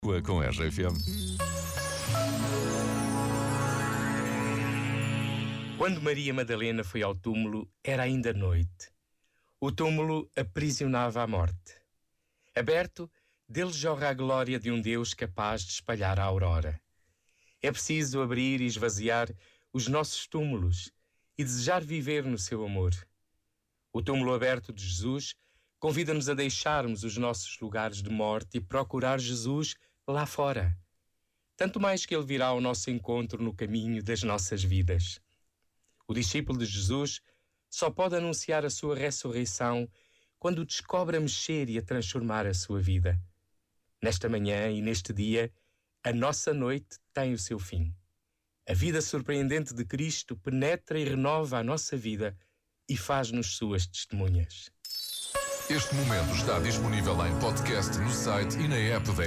Com a RFM. Quando Maria Madalena foi ao túmulo, era ainda noite. O túmulo aprisionava a morte. Aberto, dele jorra a glória de um Deus capaz de espalhar a aurora. É preciso abrir e esvaziar os nossos túmulos e desejar viver no seu amor. O túmulo aberto de Jesus convida-nos a deixarmos os nossos lugares de morte e procurar Jesus lá fora. Tanto mais que ele virá ao nosso encontro no caminho das nossas vidas. O discípulo de Jesus só pode anunciar a sua ressurreição quando descobre a mexer e a transformar a sua vida. Nesta manhã e neste dia, a nossa noite tem o seu fim. A vida surpreendente de Cristo penetra e renova a nossa vida e faz-nos suas testemunhas. Este momento está disponível em podcast no site e na app da